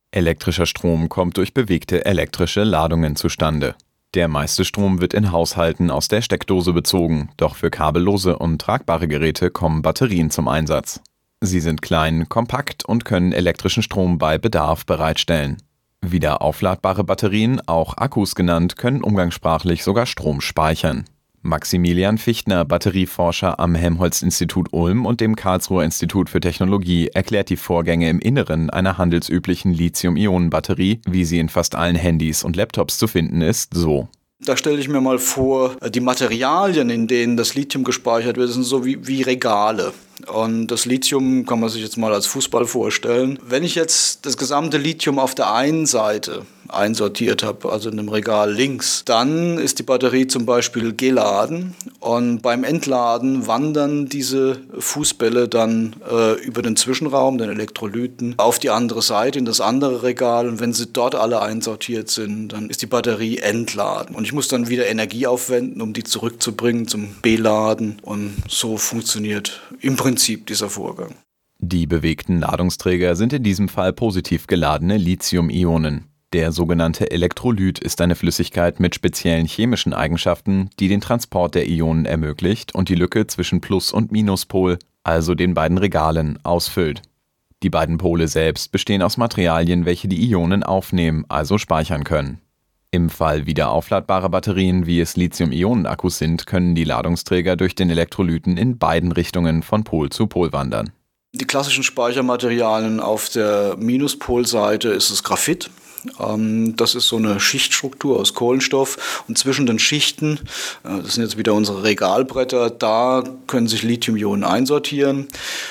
Elektrischer Strom kommt durch bewegte elektrische Ladungen zustande. Der meiste Strom wird in Haushalten aus der Steckdose bezogen, doch für kabellose und tragbare Geräte kommen Batterien zum Einsatz. Sie sind klein, kompakt und können elektrischen Strom bei Bedarf bereitstellen. Wieder aufladbare Batterien, auch Akkus genannt, können umgangssprachlich sogar Strom speichern. Maximilian Fichtner, Batterieforscher am Helmholtz-Institut Ulm und dem Karlsruher Institut für Technologie, erklärt die Vorgänge im Inneren einer handelsüblichen Lithium-Ionen-Batterie, wie sie in fast allen Handys und Laptops zu finden ist, so. Da stelle ich mir mal vor, die Materialien, in denen das Lithium gespeichert wird, sind so wie Regale. Und das Lithium kann man sich jetzt mal als Fußball vorstellen. Wenn ich jetzt das gesamte Lithium auf der einen Seite einsortiert habe, also in dem Regal links, dann ist die Batterie zum Beispiel geladen und beim Entladen wandern diese Fußbälle dann über den Zwischenraum, den Elektrolyten, auf die andere Seite, in das andere Regal, und wenn sie dort alle einsortiert sind, dann ist die Batterie entladen und ich muss dann wieder Energie aufwenden, um die zurückzubringen zum Beladen, und so funktioniert im Prinzip dieser Vorgang. Die bewegten Ladungsträger sind in diesem Fall positiv geladene Lithium-Ionen. Der sogenannte Elektrolyt ist eine Flüssigkeit mit speziellen chemischen Eigenschaften, die den Transport der Ionen ermöglicht und die Lücke zwischen Plus- und Minuspol, also den beiden Regalen, ausfüllt. Die beiden Pole selbst bestehen aus Materialien, welche die Ionen aufnehmen, also speichern können. Im Fall wieder aufladbarer Batterien, wie es Lithium-Ionen-Akkus sind, können die Ladungsträger durch den Elektrolyten in beiden Richtungen von Pol zu Pol wandern. Die klassischen Speichermaterialien auf der Minuspolseite ist das Graphit. Das ist so eine Schichtstruktur aus Kohlenstoff, und zwischen den Schichten, das sind jetzt wieder unsere Regalbretter, da können sich Lithium-Ionen einsortieren.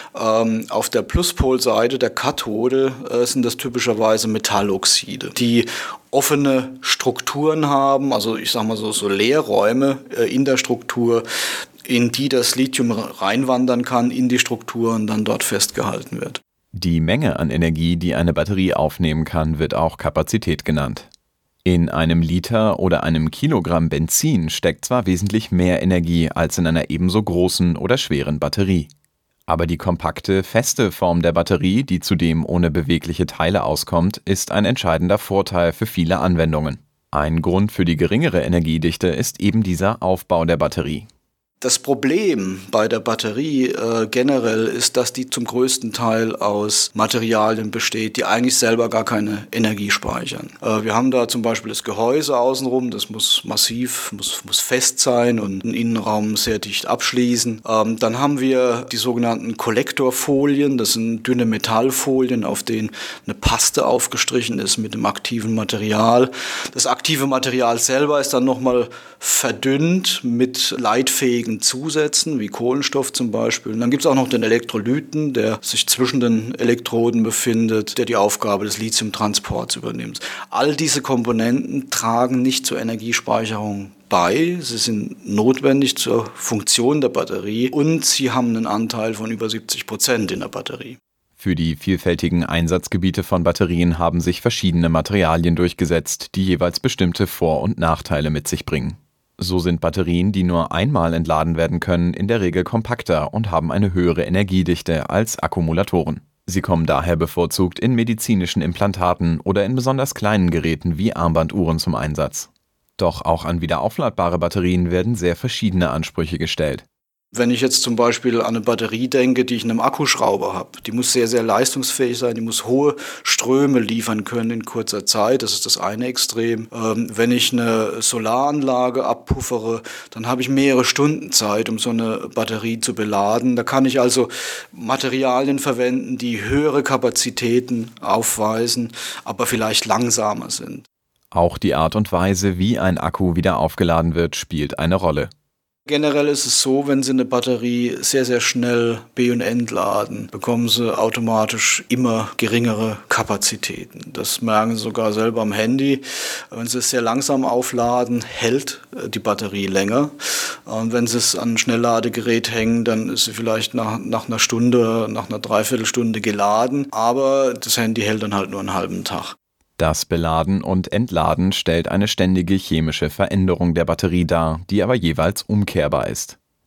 Auf der Pluspolseite, der Kathode, sind das typischerweise Metalloxide, die offene Strukturen haben, also ich sag mal so Leerräume in der Struktur, in die das Lithium reinwandern kann, in die Struktur und dann dort festgehalten wird. Die Menge an Energie, die eine Batterie aufnehmen kann, wird auch Kapazität genannt. In einem Liter oder einem Kilogramm Benzin steckt zwar wesentlich mehr Energie als in einer ebenso großen oder schweren Batterie. Aber die kompakte, feste Form der Batterie, die zudem ohne bewegliche Teile auskommt, ist ein entscheidender Vorteil für viele Anwendungen. Ein Grund für die geringere Energiedichte ist eben dieser Aufbau der Batterie. Das Problem bei der Batterie generell ist, dass die zum größten Teil aus Materialien besteht, die eigentlich selber gar keine Energie speichern. Wir haben da zum Beispiel das Gehäuse außenrum, das muss massiv, muss fest sein und den Innenraum sehr dicht abschließen. Dann haben wir die sogenannten Kollektorfolien, das sind dünne Metallfolien, auf denen eine Paste aufgestrichen ist mit dem aktiven Material. Das aktive Material selber ist dann nochmal verdünnt mit leitfähigen Zusätzen, wie Kohlenstoff zum Beispiel. Und dann gibt es auch noch den Elektrolyten, der sich zwischen den Elektroden befindet, der die Aufgabe des Lithiumtransports übernimmt. All diese Komponenten tragen nicht zur Energiespeicherung bei. Sie sind notwendig zur Funktion der Batterie und sie haben einen Anteil von über 70% in der Batterie. Für die vielfältigen Einsatzgebiete von Batterien haben sich verschiedene Materialien durchgesetzt, die jeweils bestimmte Vor- und Nachteile mit sich bringen. So sind Batterien, die nur einmal entladen werden können, in der Regel kompakter und haben eine höhere Energiedichte als Akkumulatoren. Sie kommen daher bevorzugt in medizinischen Implantaten oder in besonders kleinen Geräten wie Armbanduhren zum Einsatz. Doch auch an wiederaufladbare Batterien werden sehr verschiedene Ansprüche gestellt. Wenn ich jetzt zum Beispiel an eine Batterie denke, die ich in einem Akkuschrauber habe, die muss sehr, sehr leistungsfähig sein, die muss hohe Ströme liefern können in kurzer Zeit, das ist das eine Extrem. Wenn ich eine Solaranlage abpuffere, dann habe ich mehrere Stunden Zeit, um so eine Batterie zu beladen. Da kann ich also Materialien verwenden, die höhere Kapazitäten aufweisen, aber vielleicht langsamer sind. Auch die Art und Weise, wie ein Akku wieder aufgeladen wird, spielt eine Rolle. Generell ist es so, wenn Sie eine Batterie sehr, sehr schnell be- und entladen, bekommen Sie automatisch immer geringere Kapazitäten. Das merken Sie sogar selber am Handy. Wenn Sie es sehr langsam aufladen, hält die Batterie länger. Und wenn Sie es an ein Schnellladegerät hängen, dann ist sie vielleicht nach einer Stunde, nach einer Dreiviertelstunde geladen. Aber das Handy hält dann halt nur einen halben Tag. Das Beladen und Entladen stellt eine ständige chemische Veränderung der Batterie dar, die aber jeweils umkehrbar ist.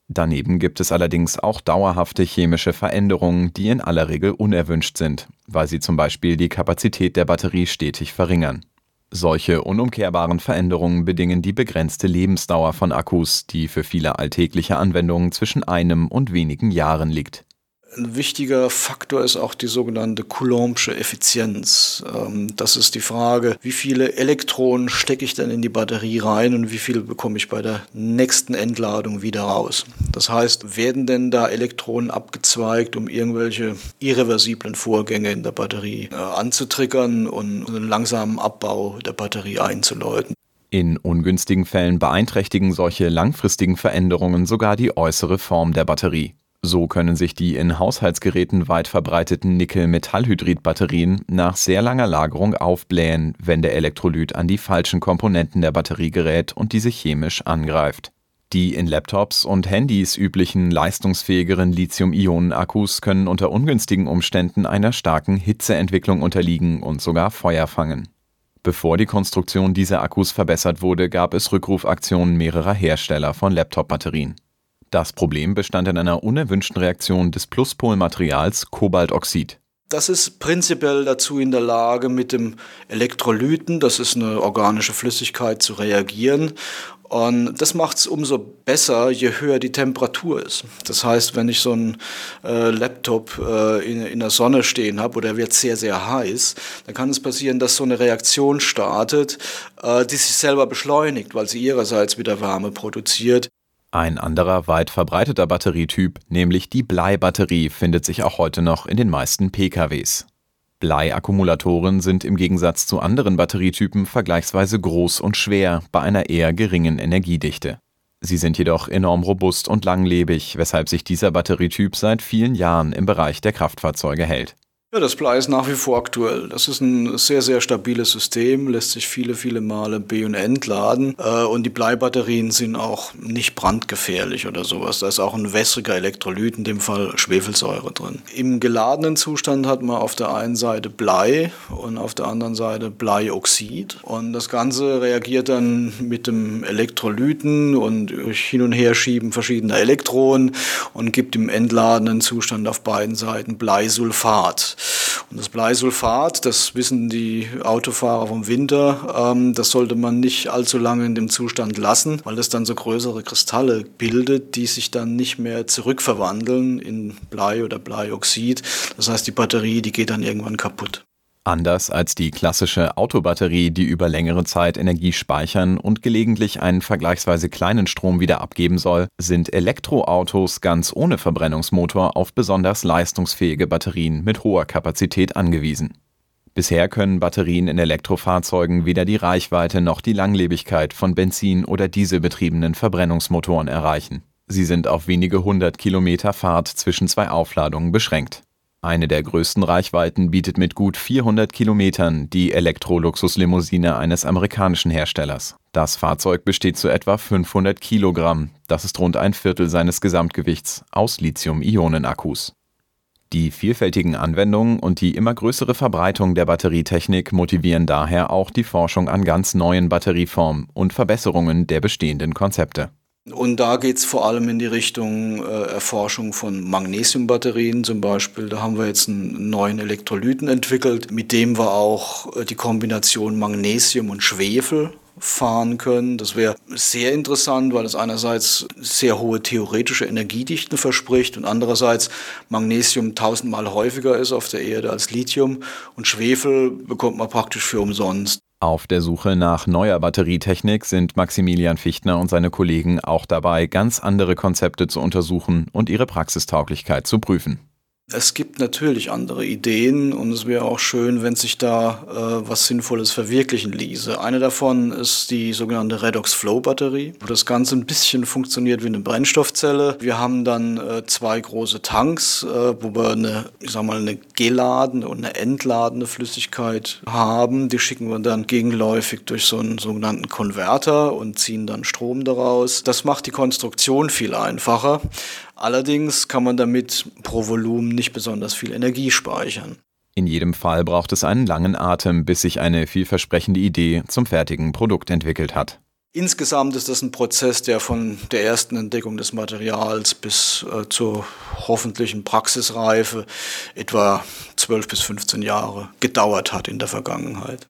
Daneben gibt es allerdings auch dauerhafte chemische Veränderungen, die in aller Regel unerwünscht sind, weil sie zum Beispiel die Kapazität der Batterie stetig verringern. Solche unumkehrbaren Veränderungen bedingen die begrenzte Lebensdauer von Akkus, die für viele alltägliche Anwendungen zwischen 1 und wenigen Jahren liegt. Ein wichtiger Faktor ist auch die sogenannte Coulombsche Effizienz. Das ist die Frage, wie viele Elektronen stecke ich denn in die Batterie rein und wie viel bekomme ich bei der nächsten Entladung wieder raus. Das heißt, werden denn da Elektronen abgezweigt, um irgendwelche irreversiblen Vorgänge in der Batterie anzutriggern und einen langsamen Abbau der Batterie einzuläuten. In ungünstigen Fällen beeinträchtigen solche langfristigen Veränderungen sogar die äußere Form der Batterie. So können sich die in Haushaltsgeräten weit verbreiteten Nickel-Metallhydrid-Batterien nach sehr langer Lagerung aufblähen, wenn der Elektrolyt an die falschen Komponenten der Batterie gerät und diese chemisch angreift. Die in Laptops und Handys üblichen leistungsfähigeren Lithium-Ionen-Akkus können unter ungünstigen Umständen einer starken Hitzeentwicklung unterliegen und sogar Feuer fangen. Bevor die Konstruktion dieser Akkus verbessert wurde, gab es Rückrufaktionen mehrerer Hersteller von Laptop-Batterien. Das Problem bestand in einer unerwünschten Reaktion des Pluspolmaterials Kobaltoxid. Das ist prinzipiell dazu in der Lage, mit dem Elektrolyten, das ist eine organische Flüssigkeit, zu reagieren. Und das macht es umso besser, je höher die Temperatur ist. Das heißt, wenn ich so einen Laptop in der Sonne stehen habe oder wird sehr, sehr heiß, dann kann es passieren, dass so eine Reaktion startet, die sich selber beschleunigt, weil sie ihrerseits wieder Wärme produziert. Ein anderer weit verbreiteter Batterietyp, nämlich die Bleibatterie, findet sich auch heute noch in den meisten PKWs. Bleiakkumulatoren sind im Gegensatz zu anderen Batterietypen vergleichsweise groß und schwer bei einer eher geringen Energiedichte. Sie sind jedoch enorm robust und langlebig, weshalb sich dieser Batterietyp seit vielen Jahren im Bereich der Kraftfahrzeuge hält. Ja, das Blei ist nach wie vor aktuell. Das ist ein sehr, sehr stabiles System, lässt sich viele, viele Male be- und entladen. Und die Bleibatterien sind auch nicht brandgefährlich oder sowas. Da ist auch ein wässriger Elektrolyt, in dem Fall Schwefelsäure drin. Im geladenen Zustand hat man auf der einen Seite Blei und auf der anderen Seite Bleioxid. Und das Ganze reagiert dann mit dem Elektrolyten und durch Hin- und Herschieben verschiedener Elektronen und gibt im entladenen Zustand auf beiden Seiten Bleisulfat. Und das Bleisulfat, das wissen die Autofahrer vom Winter, das sollte man nicht allzu lange in dem Zustand lassen, weil das dann so größere Kristalle bildet, die sich dann nicht mehr zurückverwandeln in Blei oder Bleioxid. Das heißt, die Batterie, die geht dann irgendwann kaputt. Anders als die klassische Autobatterie, die über längere Zeit Energie speichern und gelegentlich einen vergleichsweise kleinen Strom wieder abgeben soll, sind Elektroautos ganz ohne Verbrennungsmotor auf besonders leistungsfähige Batterien mit hoher Kapazität angewiesen. Bisher können Batterien in Elektrofahrzeugen weder die Reichweite noch die Langlebigkeit von Benzin- oder Dieselbetriebenen Verbrennungsmotoren erreichen. Sie sind auf wenige 100 Kilometer Fahrt zwischen zwei Aufladungen beschränkt. Eine der größten Reichweiten bietet mit gut 400 Kilometern die Elektro-Luxuslimousine eines amerikanischen Herstellers. Das Fahrzeug besteht zu etwa 500 Kilogramm, das ist rund ein Viertel seines Gesamtgewichts, aus Lithium-Ionen-Akkus. Die vielfältigen Anwendungen und die immer größere Verbreitung der Batterietechnik motivieren daher auch die Forschung an ganz neuen Batterieformen und Verbesserungen der bestehenden Konzepte. Und da geht es vor allem in die Richtung Erforschung von Magnesiumbatterien zum Beispiel. Da haben wir jetzt einen neuen Elektrolyten entwickelt, mit dem wir auch die Kombination Magnesium und Schwefel fahren können. Das wäre sehr interessant, weil es einerseits sehr hohe theoretische Energiedichten verspricht und andererseits Magnesium 1000-mal häufiger ist auf der Erde als Lithium und Schwefel bekommt man praktisch für umsonst. Auf der Suche nach neuer Batterietechnik sind Maximilian Fichtner und seine Kollegen auch dabei, ganz andere Konzepte zu untersuchen und ihre Praxistauglichkeit zu prüfen. Es gibt natürlich andere Ideen und es wäre auch schön, wenn sich da was Sinnvolles verwirklichen ließe. Eine davon ist die sogenannte Redox-Flow-Batterie, wo das Ganze ein bisschen funktioniert wie eine Brennstoffzelle. Wir haben dann zwei große Tanks, wo wir eine geladene und eine entladene Flüssigkeit haben. Die schicken wir dann gegenläufig durch so einen sogenannten Konverter und ziehen dann Strom daraus. Das macht die Konstruktion viel einfacher. Allerdings kann man damit pro Volumen nicht besonders viel Energie speichern. In jedem Fall braucht es einen langen Atem, bis sich eine vielversprechende Idee zum fertigen Produkt entwickelt hat. Insgesamt ist das ein Prozess, der von der ersten Entdeckung des Materials bis zur hoffentlichen Praxisreife etwa 12 bis 15 Jahre gedauert hat in der Vergangenheit.